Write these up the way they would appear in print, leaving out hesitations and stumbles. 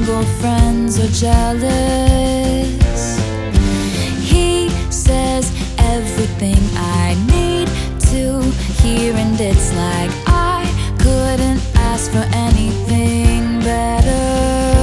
single friends are jealous. He says everything I need to hear, and it's like I couldn't ask for anything better.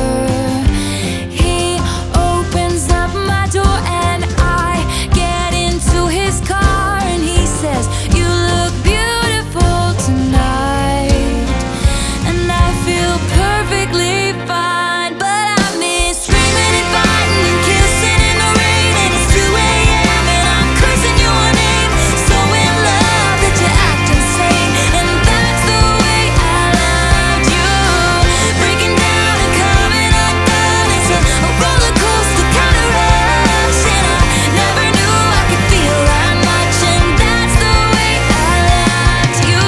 He opens up my door and I get into his car, and he says, "You look beautiful tonight." And I feel perfectly fine, but I've been screaming and fighting and kissing in the rain, and it's 2 a.m. and I'm cursing your name. So in love that you act insane, and that's the way I loved you. Breaking down and coming undone, it's a roller coaster kind of rush, and I never knew I could feel that much, and that's the way I loved you.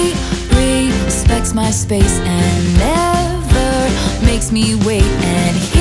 He respects my space and never makes me wait, and